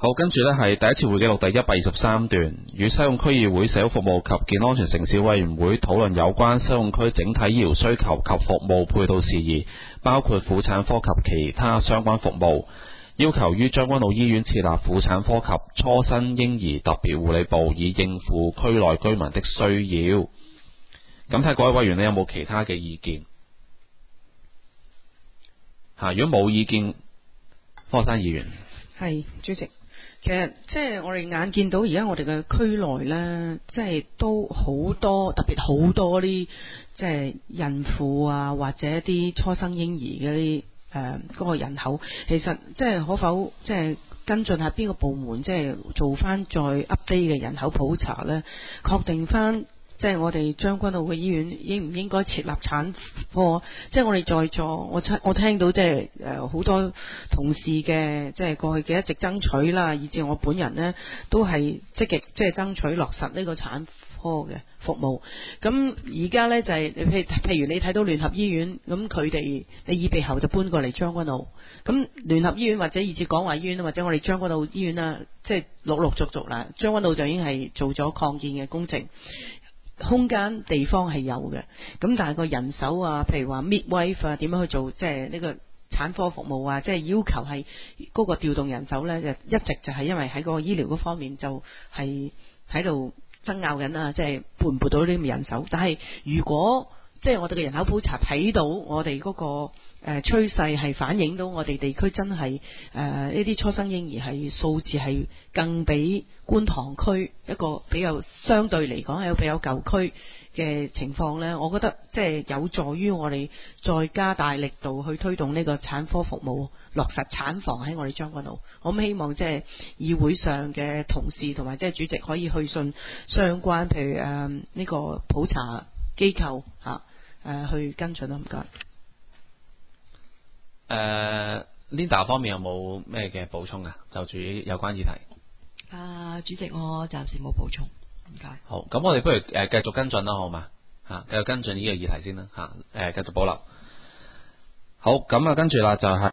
好，跟住呢係第一次會議錄第123段，與西貢區議會社會服務及健康安全城市委員會討論有關西貢區整體醫療需求及服務配套事宜，包括婦產科及其他相關服務，要求於將軍澳醫院設立婦產科及初生嬰兒特別護理部，以應付區內居民的需要。咁睇各位委員，你有冇其他嘅意見？如果冇意見，科生議員。 係主席，其實即係我哋眼見到而家我哋嘅區內呢，即係都好多，特別好多啲即係孕婦啊，或者啲初生嬰兒嗰啲嗰個人口，其實即係可否即係跟進下邊個部門，即係做翻再 update 嘅人口普查呢？確定翻。即係我哋將軍澳嘅醫院應唔應該設立產科？即係我哋在座，我聽到即係好多同事嘅即係過去嘅一直爭取啦，以至我本人呢都係積極即係爭取落實呢個產科嘅服務。咁而家呢，就係譬如你睇到聯合醫院，咁佢哋你預備後就搬過嚟將軍澳。咁聯合醫院或者以至廣華醫院或者我哋將軍澳醫院啦，即係陸陸續續啦，將軍澳就已經係做咗擴建嘅工程。空間地方係有嘅，咁但係個人手啊，譬如話 midwife 啊，點樣去做即係呢個產科服務啊，即係要求係嗰個調動人手呢，就一直就係因為喺個醫療嗰方面就係喺度爭拗緊啊，即係撥唔撥到呢啲人手。但係如果即係我哋嘅人口普查睇到我哋嗰個趨勢係反映到我哋地區真係呢啲初生嬰兒係數字係更比觀塘區一個比較相對嚟講係比較舊區嘅情況呢，我覺得即係有助於我哋再加大力度去推動呢個產科服務，落實產房喺我哋將軍澳。我咁希望即係議會上嘅同事同埋即係主席可以去信相關譬如呢個普查機構去跟進啦，唔該。 Linda 方面有冇咩嘅補充啊？就住有關議題。 主席，我暫時冇補充，唔該。 好，咁我哋不如繼續跟進啦，好嘛？繼續跟進呢個議題先啦，繼續保留。好，咁跟住啦就係